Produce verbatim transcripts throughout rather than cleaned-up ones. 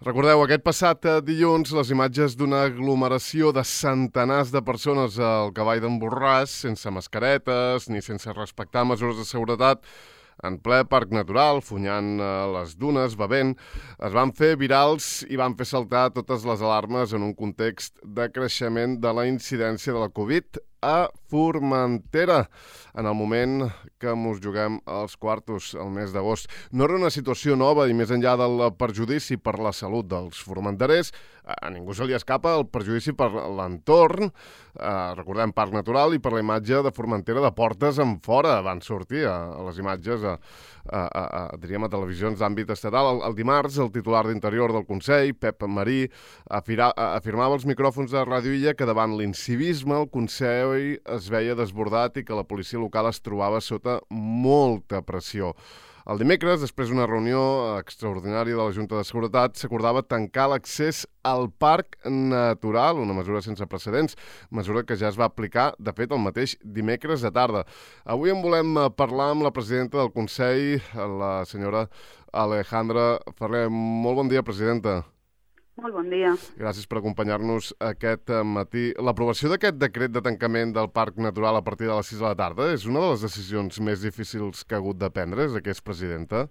Recordeu, aquest passat eh, dilluns, les imatges d'una aglomeració de centenars de persones al cavall d'en Borràs, sense mascaretes ni sense respectar mesures de seguretat, en ple parc natural, funyant eh, les dunes, bevent, es van fer virals i van fer saltar totes les alarmes en un context de creixement de la incidència de la Covid a Formentera, en el moment que mos juguem els quartos el mes d'agost. No era una situació nova i més enllà del perjudici per la salut dels formenterers, a ningú se li escapa el perjudici per l'entorn, eh, recordem Parc Natural, i per la imatge de Formentera de portes en fora. Van sortir a, a les imatges a, a, a, a, diríem, a televisions d'àmbit estatal. El, el dimarts, el titular d'Interior del Consell, Pep Marí, afira, afirmava als micròfons de Ràdio Illa que davant l'incivisme el Consell es veia desbordat i que la policia local es trobava sota molta pressió. El dimecres, després d'una reunió extraordinària de la Junta de Seguretat, s'acordava tancar l'accés al Parc Natural, una mesura sense precedents, mesura que ja es va aplicar, de fet, el mateix dimecres de tarda. Avui en volem parlar amb la presidenta del Consell, la senyora Alejandra Ferrer. Molt bon dia, presidenta. Molt bon dia. Gràcies per acompanyar-nos aquest matí. L'aprovació d'aquest decret de tancament del Parc Natural a partir de les sis de la tarda és una de les decisions més difícils que ha hagut de prendre des que és presidenta?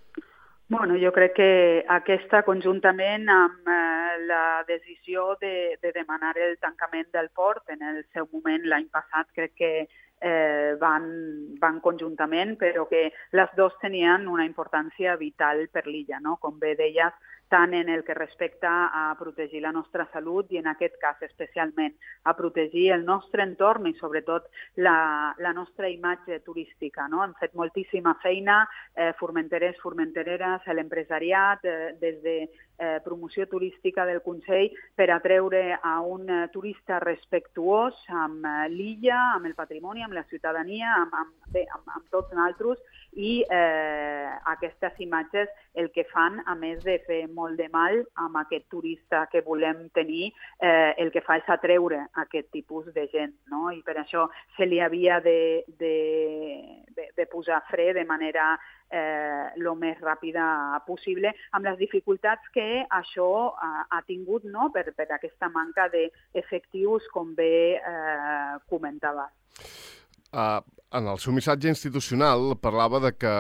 Bueno, jo crec que aquesta, conjuntament amb eh, la decisió de, de demanar el tancament del port en el seu moment l'any passat, crec que eh, van, van conjuntament, però que les dues tenien una importància vital per l'illa, no? Com bé deies, tant en el que respecta a protegir la nostra salut i en aquest cas especialment a protegir el nostre entorn i sobretot la, la nostra imatge turística, no? Hem fet moltíssima feina, eh, formenterers, formentereres, l'empresariat, eh, des de eh, promoció turística del Consell per atreure a un eh, turista respectuós amb eh, l'illa, amb el patrimoni, amb la ciutadania, amb, amb, bé, amb, amb tots nosaltres, i eh, aquestes imatges el que fan, a més de fer molt de mal amb aquest turista que volem tenir, eh, el que fa és atreure aquest tipus de gent, no? I per això se li havia de, de, de, de posar fre de manera eh, lo més ràpida possible, amb les dificultats que això ha, ha tingut, no? per, per aquesta manca d'efectius, com bé eh, comentaves. Uh, en el seu missatge institucional parlava de que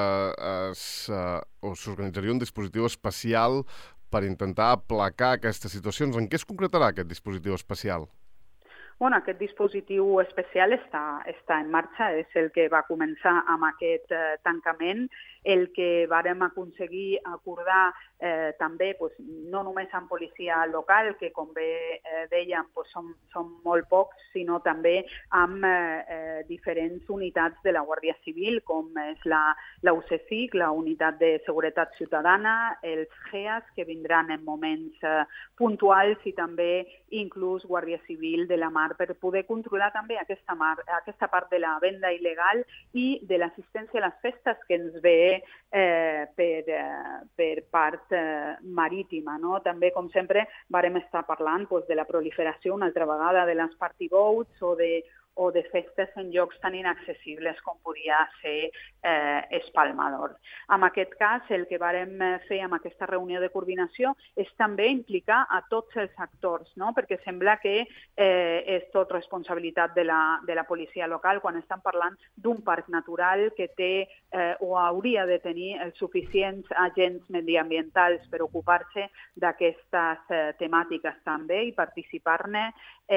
es, uh, s'organitzaria un dispositiu especial per intentar aplacar aquestes situacions. En què es concretarà aquest dispositiu especial? Bueno, aquest dispositiu especial està, està en marxa, és el que va començar amb aquest eh, tancament, el que vàrem aconseguir acordar eh, també pues, no només amb policia local, que com bé eh, dèiem pues, són, són molt pocs, sinó també amb eh, diferents unitats de la Guàrdia Civil, com és la, la U C C I C, la Unitat de Seguretat Ciutadana, els G E A S, que vindran en moments eh, puntuals, i també inclús Guàrdia Civil de la Mar, per poder controlar també aquesta, mar, aquesta part de la venda il·legal i de l'assistència a les festes que ens ve eh, per, eh, per part eh, marítima, no? També, com sempre, vàrem estar parlant pues, de la proliferació una altra vegada de les party boats o de o de festes en llocs tan inaccessibles com podia ser eh, Espalmador. En aquest cas, el que vàrem fer amb aquesta reunió de coordinació és també implicar a tots els actors, no? Perquè sembla que eh, és tot responsabilitat de la, de la policia local quan estan parlant d'un parc natural que té eh, o hauria de tenir els suficients agents mediambientals per ocupar-se d'aquestes eh, temàtiques també i participar-ne.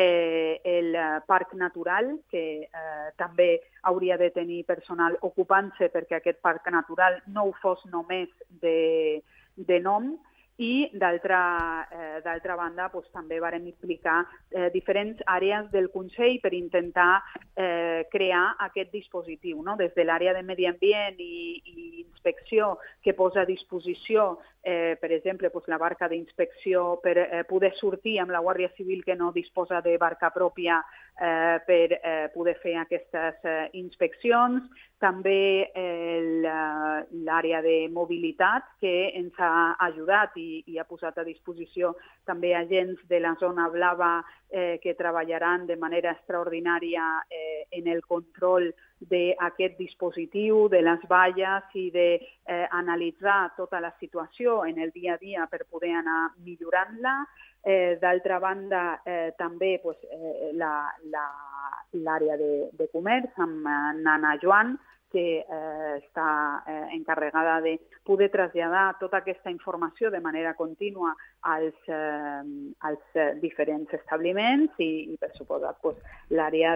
Eh, el parc natural, que eh, també hauria de tenir personal ocupant-se perquè aquest parc natural no ho fos només de, de nom, i d'altra eh, d'altra banda pues, també vàrem implicar eh, diferents àrees del Consell per intentar eh, crear aquest dispositiu, no? Des de l'àrea de medi ambient i, i inspecció, que posa a disposició, eh, per exemple, pues, la barca d'inspecció per eh, poder sortir amb la Guàrdia Civil que no disposa de barca pròpia eh, per eh, poder fer aquestes eh, inspeccions. També eh, l'àrea de mobilitat, que ens ha ajudat i i, i ha posat a disposició també agents de la zona blava eh, que treballaran de manera extraordinària eh, en el control d'aquest dispositiu, de les valles i d'analitzar eh, tota la situació en el dia a dia per poder anar millorant-la. Eh, D'altra banda, eh, també pues, eh, l'àrea de, de comerç amb eh, Nana Joan, que eh, està eh, encarregada de poder traslladar tota aquesta informació de manera contínua als, eh, als eh, diferents establiments i, i per suposat, pues, l'àrea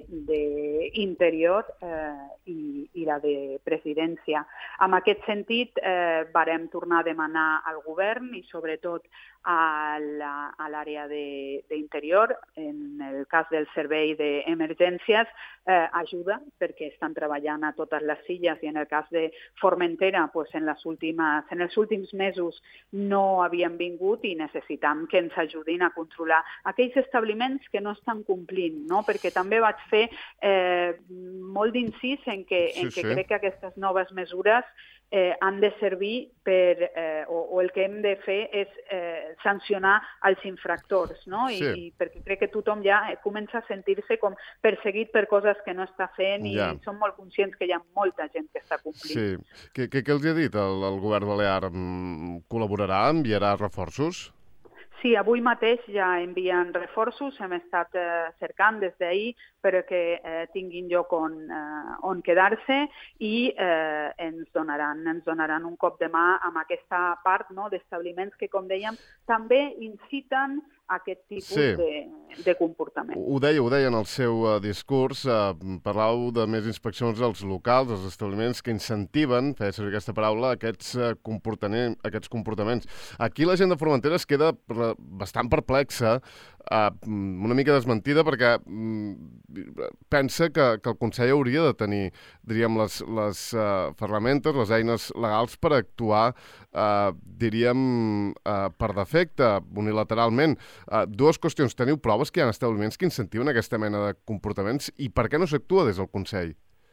d'interior eh, i, i la de presidència. En aquest sentit, eh, varem tornar a demanar al govern i sobretot a l'àrea d'interior, en el cas del servei d'emergències, eh, ajuda perquè estan treballant a totes les illes i en el cas de Formentera pues, en, les últimes, en els últims mesos no havien vingut i necessitam que ens ajudin a controlar aquells establiments que no estan complint, no? Perquè també vaig fer eh, molt d'incís en que, sí, en que sí. crec que aquestes noves mesures Eh, han de servir per, eh, o, o el que hem de fer és eh, sancionar els infractors, no? I, sí. I perquè crec que tothom ja comença a sentir-se com perseguit per coses que no està fent i ja. Som molt conscients que hi ha molta gent que està complint. Sí. Què, què, què els ha dit el, el govern balear? Col·laborarà? Enviarà reforços? Sí, avui mateix ja envien reforços, hem estat eh, cercant des d'ahir perquè eh, tinguin lloc on, eh, on quedar-se i eh, ens, donaran, ens donaran un cop de mà amb aquesta part, no, d'establiments que, com dèiem, també inciten aquest tipus sí. de, de comportament. Ho deia, ho deia en el seu uh, discurs, uh, parlàveu de més inspeccions als locals, als establiments que incentiven, feia servir aquesta paraula, aquests, uh, comportament, aquests comportaments. Aquí la gent de Formentera es queda bastant perplexa, uh, una mica desmentida, perquè um, pensa que, que el Consell hauria de tenir, diríem, les, les uh, ferramentes, les eines legals per actuar, uh, diríem, uh, per defecte, unilateralment. Uh, dues qüestions. Teniu proves que hi ha establiments que incentiven aquesta mena de comportaments i per què no s'actua des del Consell?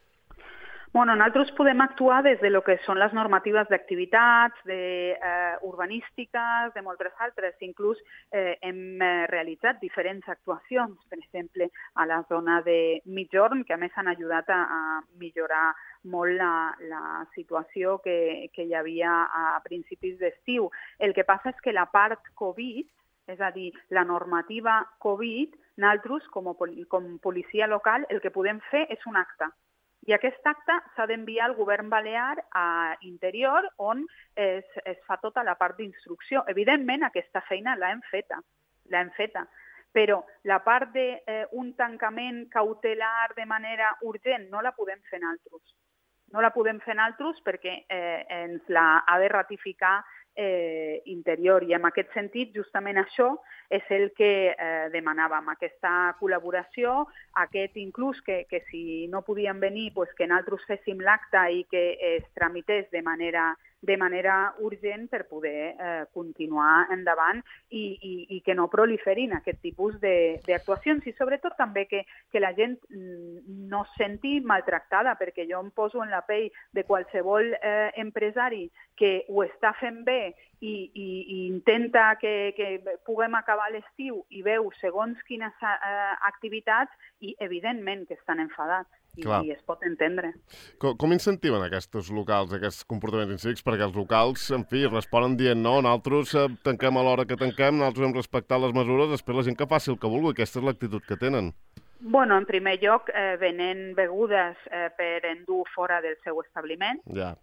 Bueno, nosaltres podem actuar des de lo que són les normatives d'activitats, de eh, urbanístiques, de moltes altres. Inclús eh, hem eh, realitzat diferents actuacions, per exemple, a la zona de Migjorn, que a més han ajudat a, a millorar molt la, la situació que, que hi havia a principis d'estiu. El que passa és que la part Covid, és a dir, la normativa Covid, nosaltres, com, com policia local, el que podem fer és un acte. I aquest acte s'ha d'enviar al govern balear a Interior, on es, es fa tota la part d'instrucció. Evidentment, aquesta feina l'hem feta, l'hem feta. Però la part d'un eh, tancament cautelar de manera urgent no la podem fer nosaltres. No la podem fer nosaltres perquè eh, ens la ha de ratificar Eh, Interior, i en aquest sentit justament això és el que eh, demanàvem, aquesta col·laboració, aquest inclús que, que si no podien venir pues, que nosaltres féssim l'acte i que es tramités de manera de manera urgent per poder eh, continuar endavant i, i, i que no proliferin aquest tipus d'actuacions i sobretot també que, que la gent no es senti maltractada, perquè jo em poso en la pell de qualsevol eh, empresari que ho està fent bé i, i, i intenta que, que puguem acabar l'estiu i veu segons quines eh, activitats i evidentment que estan enfadats. I, i es pot entendre. Com, com incentiven aquests locals, aquests comportaments incívics? Perquè els locals, en fi, responen dient no, nosaltres eh, tanquem a l'hora que tanquem, nosaltres hem respectat les mesures, després la gent que faci el que vulgui, aquesta és l'actitud que tenen. Bueno, en primer lloc, eh, venent begudes eh, per endur fora del seu establiment. Ja.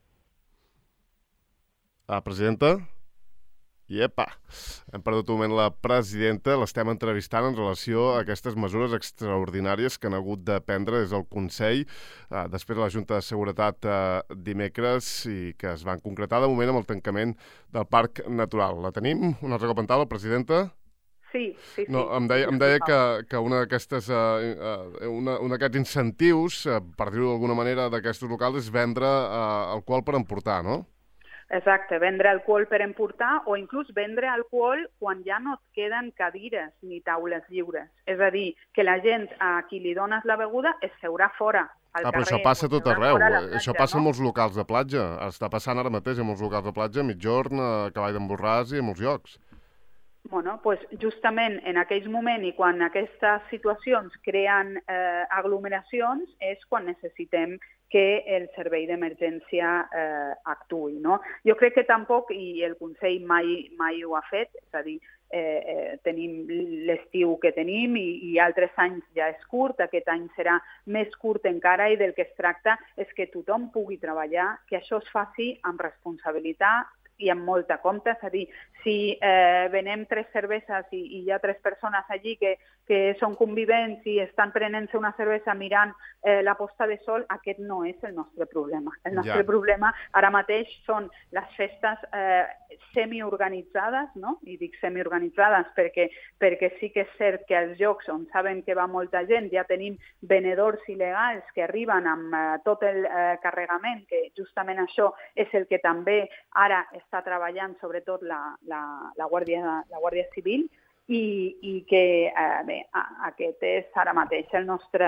Ah, presidenta? Iepa, hem perdut un moment la presidenta, l'estem entrevistant en relació a aquestes mesures extraordinàries que han hagut de prendre des del Consell eh, després de la Junta de Seguretat eh, dimecres i que es van concretar de moment amb el tancament del Parc Natural. La tenim? Una altra cop en taula, presidenta? Sí, sí, sí. No, em deia, em deia que, que una d'aquestes uh, uh, una, un d'aquests incentius, uh, per dir-ho d'alguna manera, d'aquestos locals és vendre uh, alcohol per emportar, no? Exacte, vendre alcohol per emportar o inclús vendre alcohol quan ja no et queden cadires ni taules lliures. És a dir, que la gent a qui li dones la beguda es seurà fora. al Ah, però això carrer passa o tot seure arreu. fora a la Això platja, passa no? a molts locals de platja. Està passant ara mateix a molts locals de platja, a Migjorn, a Cavall d'en Borràs i a molts llocs. Bueno, pues justament en aquell moment i quan aquestes situacions creen eh, aglomeracions és quan necessitem que el servei d'emergència eh, actuï, no? Jo crec que tampoc, i el Consell mai, mai ho ha fet, és a dir, eh, eh, tenim l'estiu que tenim i, i altres anys ja és curt, aquest any serà més curt encara i del que es tracta és que tothom pugui treballar, que això es faci amb responsabilitat i amb molta compte, és a dir, si eh, venem tres cerveses i, i hi ha tres persones allí que, que són convivents i estan prenent-se una cervesa mirant eh, la posta de sol, aquest no és el nostre problema. El nostre ja. problema ara mateix són les festes eh, semiorganitzades, no? I dic semiorganitzades perquè, perquè sí que és cert que als llocs on saben que va molta gent ja tenim venedors il·legals que arriben amb eh, tot el eh, carregament, que justament això és el que també ara està treballant sobretot la, la, la, Guàrdia, la Guàrdia Civil i, i que eh, bé, a, aquest és ara mateix el nostre,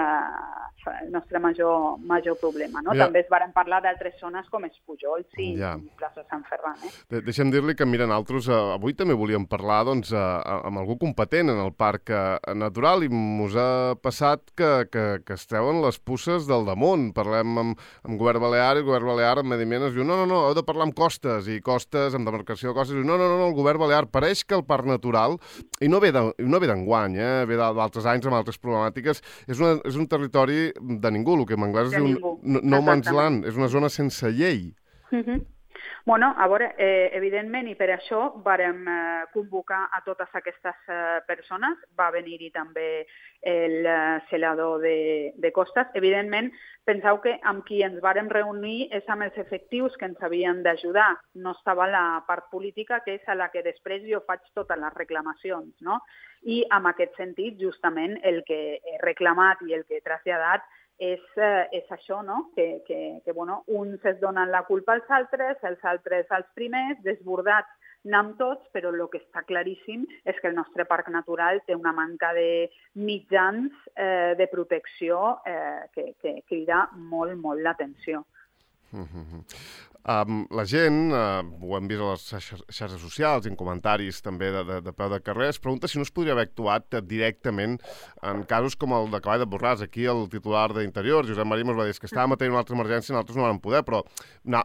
el nostre major, major problema. No? Ja. També es varen parlar d'altres zones com Espujols i, ja. i plaça Sant Ferran. Eh? De Deixa'm dir-li que, mira, nosaltres eh, avui també volíem parlar doncs, eh, amb algú competent en el parc eh, natural i mos ha passat que, que, que es treuen les puces del damunt. Parlem amb, amb Govern Balear i el Govern Balear amb Mediment es diu no, no, no, heu de parlar amb Costes i Costes, amb demarcació de Costes, diu no, no, no, el Govern Balear pareix que el parc natural, i no ve de, no ve d'enguany, eh? Ve d'altres anys amb altres problemàtiques, és, una, és un territori de ningú, el que en anglès es diu no, no man's land, és una zona sense llei. Uh-huh. Bueno, a veure, eh, evidentment, i per això vàrem eh, convocar a totes aquestes eh, persones, va venir-hi també el eh, celador de, de Costes. Evidentment, penseu que amb qui ens vàrem reunir és amb els efectius que ens havien d'ajudar. No estava la part política, que és a la que després jo faig totes les reclamacions, no? I en aquest sentit, justament, el que he reclamat i el que he traslladat és, eh, és això, no? Que, que, que bueno, uns es donen la culpa als altres, els altres als primers, desbordats anem tots, però el que està claríssim és que el nostre parc natural té una manca de mitjans eh, de protecció eh, que, que crida molt, molt l'atenció. Uh-huh. Um, la gent, uh, ho hem vist a les xarxes socials, en comentaris també de, de, de peu de carrer, es pregunta si no es podria haver actuat directament en casos com el de Cavall de Borràs. Aquí el titular d'Interior, Josep Marí, ens va dir que estàvem a tenir una altra emergència i nosaltres no vam poder, però no,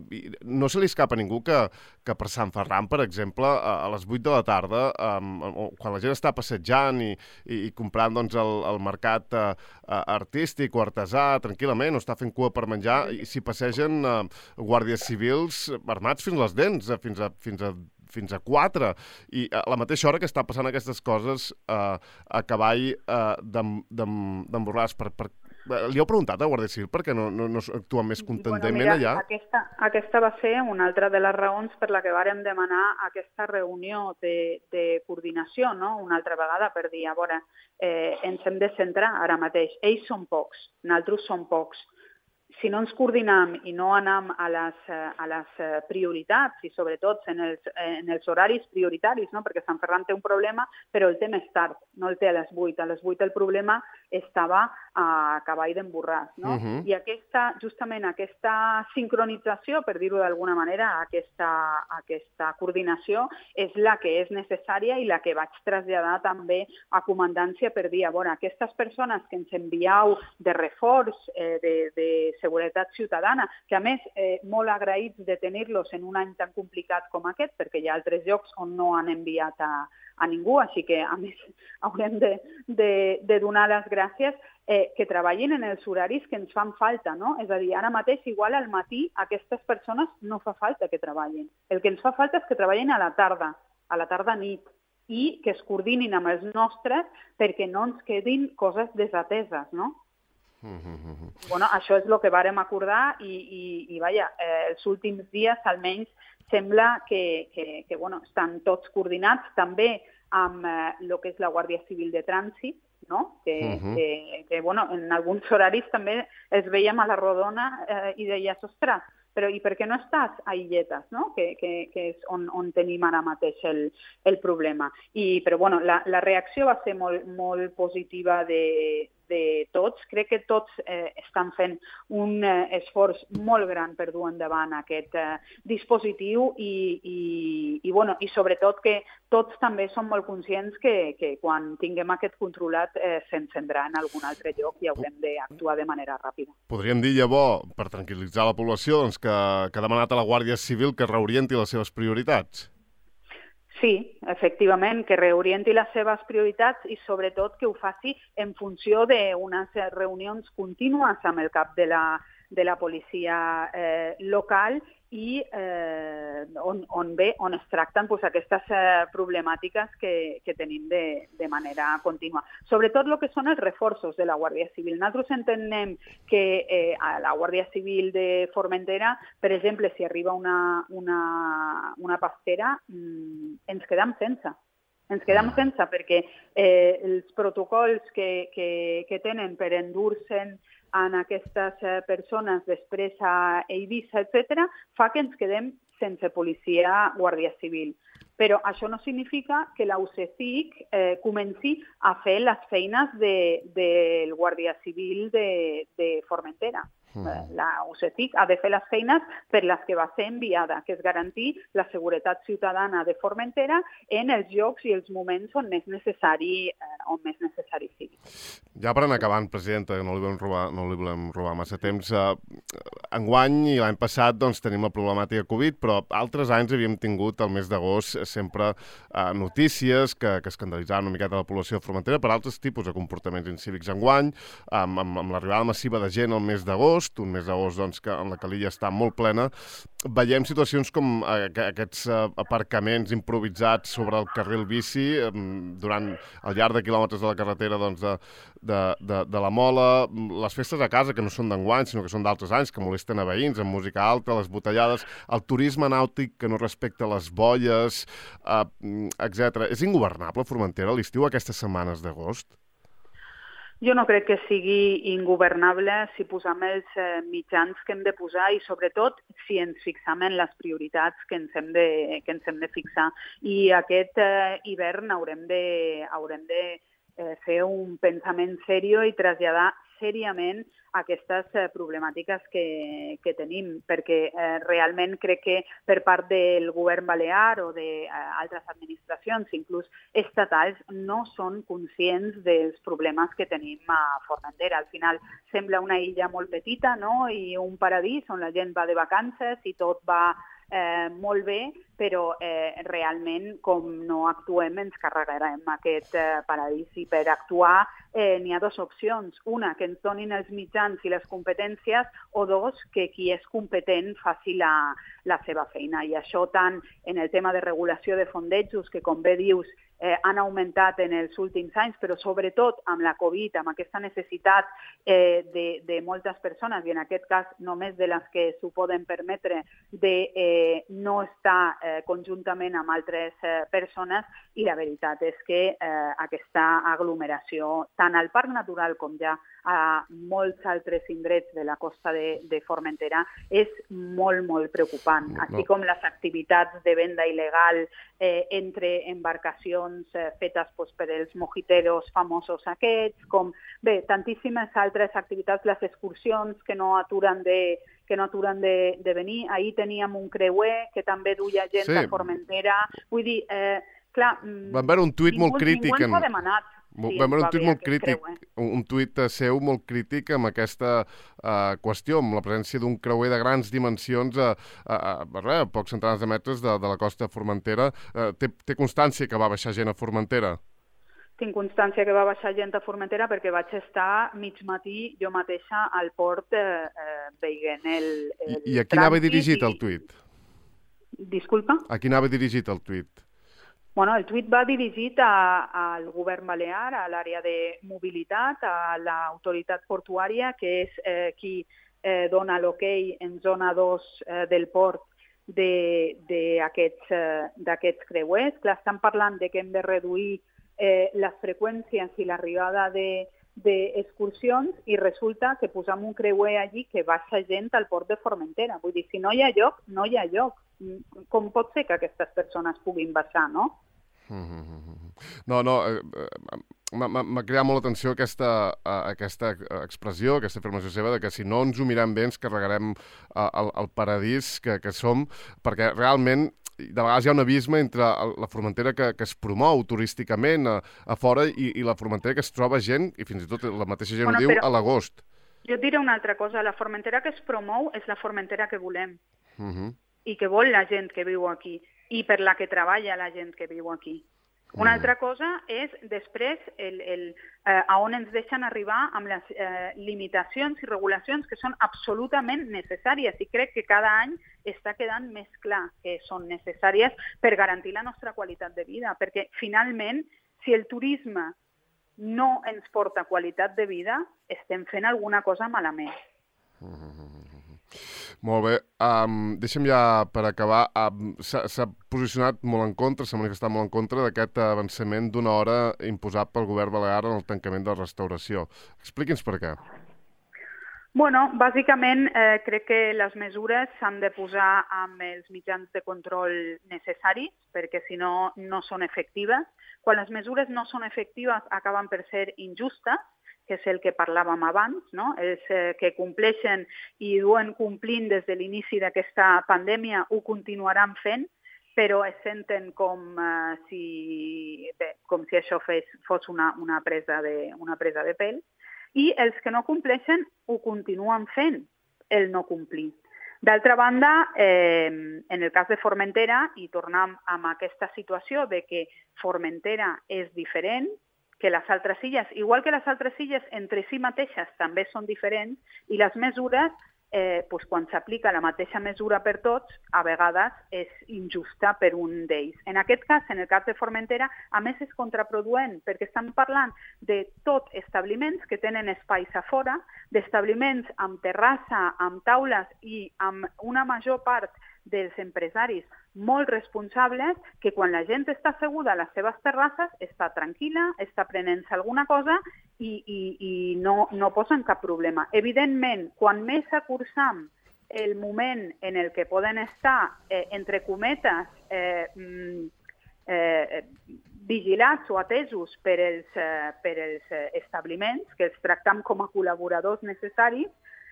no se li escapa a ningú que, que per Sant Ferran, per exemple, a, a les vuit de la tarda, um, quan la gent està passejant i, i, i comprant doncs, el, el mercat uh, artístic o artesà tranquil·lament, o està fent cua per menjar, i s'hi passegen uh, guàrdies civils armats fins les dents, uh, fins a, fins a fins a quatre, i a la mateixa hora que està passant aquestes coses uh, a Cavall uh, d'en Borràs. Per, per, li heu preguntat a Guàrdia Civil perquè no, no, no actua més contundentment bueno, mira, allà? Aquesta, aquesta va ser una altra de les raons per la que vàrem demanar aquesta reunió de, de coordinació, no? Una altra vegada per dir, a veure, eh, ens hem de centrar ara mateix. Ells són pocs, nosaltres som pocs. Si no ens coordinem i no anem a les, a les prioritats i sobretot en els, en els horaris prioritaris, no? Perquè Sant Ferran té un problema però el té més tard, no el té a les vuit. A les vuit el problema estava a Cavall d'en Borràs. No? Uh-huh. I aquesta, justament aquesta sincronització, per dir-ho d'alguna manera, aquesta, aquesta coordinació és la que és necessària i la que vaig traslladar també a comandància per dir, a veure, aquestes persones que ens envieu de reforç, eh, de, de seguretat ciutadana, que a més eh, molt agraïts de tenir-los en un any tan complicat com aquest, perquè hi ha altres llocs on no han enviat a, a ningú, així que a més haurem de, de, de donar les gràcies, eh, que treballin en els horaris que ens fan falta, no? És a dir, ara mateix igual al matí aquestes persones no fa falta que treballin. El que ens fa falta és que treballin a la tarda, a la tarda nit, i que es coordinin amb els nostres perquè no ens quedin coses desateses, no? Mm-hmm. Bueno, això és el que vàrem acordar i, i, i vaja, eh, els últims dies almenys sembla que, que, que bueno, estan tots coordinats també amb el eh, que és la Guàrdia Civil de Trànsit, no? que, uh-huh. que, que bueno, en alguns horaris també es veiem a la rodona eh, i deies, ostres, però i per què no estàs a Illetes, no? que, que, que és on, on tenim ara mateix el, el problema. I, però bueno, la, la reacció va ser molt, molt positiva de, de tots. Crec que tots eh, estan fent un eh, esforç molt gran per dur endavant aquest eh, dispositiu i, i, i, bueno, i sobretot que tots també som molt conscients que, que quan tinguem aquest controlat eh, s'encendrà en algun altre lloc i haurem d'actuar de manera ràpida. Podríem dir, llavors, per tranquil·litzar la població, doncs, que, que ha demanat a la Guàrdia Civil que reorienti les seves prioritats. Sí, efectivament, que reorienti les seves prioritats i sobretot que ho faci en funció d'unes reunions contínues amb el cap de la, de la policia eh, local i eh, on, on, bé, on es tracten pues, aquestes eh, problemàtiques que, que tenim de, de manera contínua. Sobretot el que són els reforços de la Guàrdia Civil. Nosaltres entenem que eh, a la Guàrdia Civil de Formentera, per exemple, si arriba una, una, una pastera, mmm, ens quedem sense. Ens quedem sense perquè eh, els protocols que, que, que tenen per endur-se'n en aquestes persones després a Eivissa, etcètera, fa que ens quedem sense policia Guàrdia Civil. Però això no significa que la U C C I C eh, comenci a fer les feines del de, de Guàrdia Civil de, de Formentera. Mm. La U C C I C ha de fer les feines per les que va ser enviada, que és garantir la seguretat ciutadana de Formentera en els llocs i els moments on més necessari, eh, on més necessari sigui. Ja per anar acabant, presidenta, no li volem robar, no li volem robar massa temps. Uh, enguany i l'any passat doncs, tenim la problemàtica Covid, però altres anys havíem tingut el mes d'agost sempre uh, notícies que, que escandalitzaven una miqueta la població de Formentera per altres tipus de comportaments incívics. Enguany, amb, amb, amb l'arribada massiva de gent al mes d'agost, un mes d'agost doncs, que, en la que l'illa està molt plena, veiem situacions com eh, aquests eh, aparcaments improvisats sobre el carril bici eh, durant al llarg de quilòmetres de la carretera doncs, de, de, de, de la Mola, les festes a casa que no són d'enguany sinó que són d'altres anys, que molesten a veïns amb música alta, les botellades, el turisme nàutic que no respecta les boies, eh, etcètera. És ingovernable Formentera a l'estiu aquestes setmanes d'agost? Jo no crec que sigui ingovernable si posem els eh, mitjans que hem de posar i sobretot si ens fixem en les prioritats que ens hem de, que ens hem de fixar. I aquest eh, hivern haurem de, haurem de eh, fer un pensament seriós i traslladar seriament aquestes eh, problemàtiques que, que tenim, perquè eh, realment crec que per part del govern balear o d'altres eh, administracions, inclús estatals, no són conscients dels problemes que tenim a Formentera. Al final sembla una illa molt petita, no?, i un paradís on la gent va de vacances i tot va eh, molt bé, però eh, realment, com no actuem, ens carregarem aquest eh, paradís. I per actuar eh, n'hi ha dues opcions. Una, que ens donin els mitjans i les competències, o dos, que qui és competent faci la, la seva feina. I això tant en el tema de regulació de fondejos, que com bé dius, eh, han augmentat en els últims anys, però sobretot amb la Covid, amb aquesta necessitat eh, de, de moltes persones, i en aquest cas només de les que s'ho poden permetre, de eh, no estar eh, conjuntament amb altres eh, persones, i la veritat és que eh, aquesta aglomeració, tant al Parc Natural com ja a molts altres indrets de la costa de, de Formentera, és molt, molt preocupant. Així com les activitats de venda il·legal eh, entre embarcacions eh, fetes pues, per els mojiteros famosos aquests, com bé, tantíssimes altres activitats, les excursions que no aturen de que no aturen de, de venir. Ahir teníem un creuer que també duia gent sí. a Formentera. Vull dir, eh, clar... Van veure un tuit molt crític. Ningú ens ho ha demanat. Sí, vam veure un tuit molt crític, un, un tuit seu molt crític amb aquesta uh, qüestió, amb la presència d'un creuer de grans dimensions a, a, a, a, a pocs centenars de metres de, de la costa de Formentera. Uh, té, té constància que va baixar gent a Formentera? Tinc constància que va baixar gent a Formentera perquè vaig estar mig matí jo mateixa al port eh, eh, veient el, el I, I a qui anava dirigit i... el tuit? Disculpa? A qui anava dirigit el tuit? Bueno, el tuit va dirigit a, al govern balear, a l'àrea de mobilitat, a l'autoritat portuària, que és eh, qui eh, dona l'hoquei en zona dos eh, del port d'aquests eh, creuers. Clar, estan parlant de que hem de reduir eh, les freqüències i l'arribada de d'excursions i resulta que posam un creuer allí que baixa gent al port de Formentera. Vull dir, si no hi ha lloc, no hi ha lloc. Com pot ser que aquestes persones puguin baixar, no? No, no, m'ha cridat molt l'atenció aquesta, aquesta expressió, aquesta afirmació seva, de que si no ens ho mirem bé ens carregarem el, el paradís que, que som, perquè realment de vegades hi ha un abisme entre la Formentera que, que es promou turísticament a, a fora i, i la Formentera que es troba gent, i fins i tot la mateixa gent bueno, ho diu, a l'agost. Jo et diré una altra cosa, la Formentera que es promou és la Formentera que volem. Uh -huh. I que vol la gent que viu aquí, i per la que treballa la gent que viu aquí. Una mm. altra cosa és, després, el, el, eh, a on ens deixen arribar amb les eh, limitacions i regulacions que són absolutament necessàries, i crec que cada any està quedant més clar que són necessàries per garantir la nostra qualitat de vida, perquè finalment, si el turisme no ens porta qualitat de vida, estem fent alguna cosa malament. Mm. Molt bé. Um, deixa'm ja, per acabar, um, s'ha posicionat molt en contra, s'ha manifestat molt en contra d'aquest avançament d'una hora imposat pel govern balear en el tancament de la restauració. Expliqui'ns per què. Bueno, bàsicament eh, crec que les mesures s'han de posar amb els mitjans de control necessaris, perquè si no, no són efectives. Quan les mesures no són efectives acaben per ser injustes, que és el que parlàvem abans, no? Els eh, que compleixen i duen complint des de l'inici d'aquesta pandèmia ho continuaran fent, però es senten com, eh, si, bé, com si això fes, fos una, una, presa de, una presa de pèl, i els que no compleixen ho continuen fent, el no complir. D'altra banda, eh, en el cas de Formentera, i tornem amb aquesta situació de que Formentera és diferent, que les altres illes, igual que les altres illes entre si mateixes també són diferents, i les mesures, eh, doncs quan s'aplica la mateixa mesura per tots, a vegades és injusta per un d'ells. En aquest cas, en el cas de Formentera, a més és contraproduent, perquè estem parlant de tot establiments que tenen espais a fora, d'establiments amb terrassa, amb taules i amb una major part dels empresaris molt responsables que quan la gent està asseguda a les seves terrasses està tranquil·la, està prenent-se alguna cosa i, i, i no, no posen cap problema. Evidentment, quan més acurçam el moment en el que poden estar, eh, entre cometes, eh, eh, vigilats o atesos per els, eh, per els establiments, que els tractam com a col·laboradors necessaris,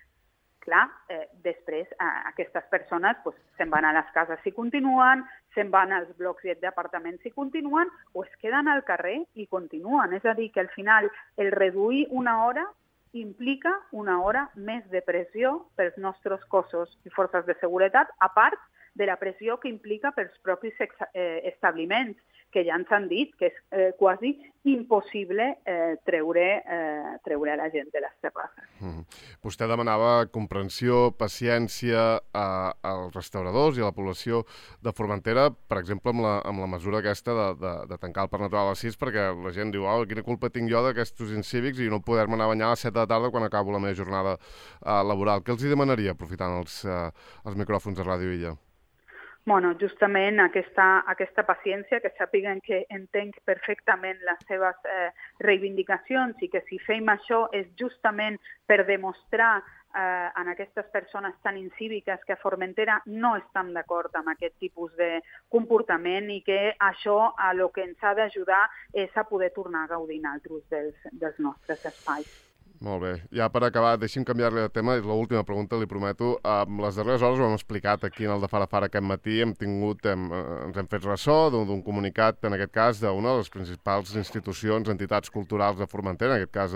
clar, eh, després eh, aquestes persones pues, se'n van a les cases si continuen, se'n van als blocs d'apartaments si continuen, o es queden al carrer i continuen. És a dir, que al final el reduir una hora implica una hora més de pressió pels nostres cossos i forces de seguretat, a part de la pressió que implica pels propis eh, establiments, que ja ens han dit que és eh, quasi impossible eh, treure, eh, treure a la gent de les terrasses. Mm. Vostè demanava comprensió, paciència a, als restauradors i a la població de Formentera, per exemple, amb la, amb la mesura aquesta de, de, de tancar el Parc Natural a les sis, perquè la gent diu, oh, quina culpa tinc jo d'aquests incívics i no poder-me anar a banyar a les set de la tarda quan acabo la meva jornada eh, laboral. Què els hi demanaria, aprofitant els, eh, els micròfons de Ràdio Illa? Bueno, justament aquesta, aquesta paciència, que sàpiguen que entenc perfectament les seves eh, reivindicacions i que si fem això és justament per demostrar eh, en aquestes persones tan incíviques que a Formentera no estan d'acord amb aquest tipus de comportament i que això a lo que ens ha d'ajudar és a poder tornar a gaudir altres dels, dels nostres espais. Molt bé. Ja per acabar, deixi'm canviar-li de tema, és l'última pregunta, li prometo. Um, les darreres hores ho hem explicat aquí en el de Fara Fara aquest matí, hem tingut, hem, ens hem fet ressò d'un comunicat, en aquest cas, d'una de les principals institucions, entitats culturals de Formentera, en aquest cas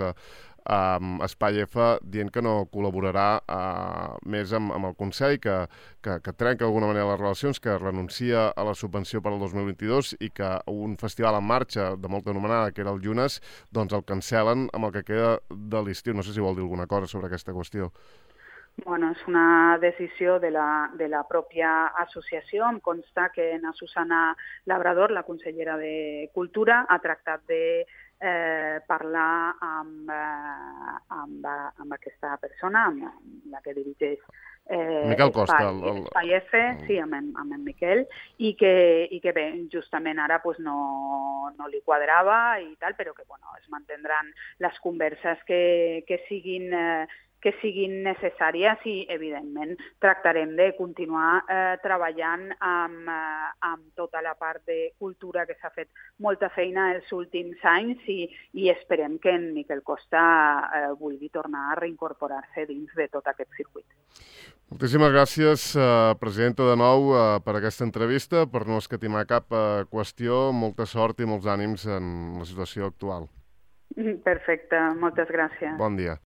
um, Espai F, dient que no col·laborarà uh, més amb, amb el Consell, que, que, que trenca d'alguna manera les relacions, que renuncia a la subvenció per al dos mil vint-i-dos i que un festival en marxa de molta anomenada, que era el Llunes, doncs el cancel·len amb el que queda de l'estiu. No sé si vol dir alguna cosa sobre aquesta qüestió. Bueno, és una decisió de la, de la pròpia associació. Em consta que na Susana Labrador, la consellera de Cultura, ha tractat de eh, parlar amb, eh, amb, amb aquesta persona, amb la que dirigeix eh, Miquel Costa, Espai, el, el... Espai F, el... sí, amb en, amb en Miquel, i que, i que bé, justament ara pues, no, no li quadrava i tal, però que bueno, es mantindran les converses que, que siguin eh, que siguin necessàries i, evidentment, tractarem de continuar eh, treballant amb, eh, amb tota la part de cultura que s'ha fet molta feina els últims anys i, i esperem que en Miquel Costa eh, vulgui tornar a reincorporar-se dins de tot aquest circuit. Moltíssimes gràcies, eh, presidenta, de nou, eh, per aquesta entrevista, per no escatimar cap eh, qüestió. Molta sort i molts ànims en la situació actual. Perfecte, moltes gràcies. Bon dia.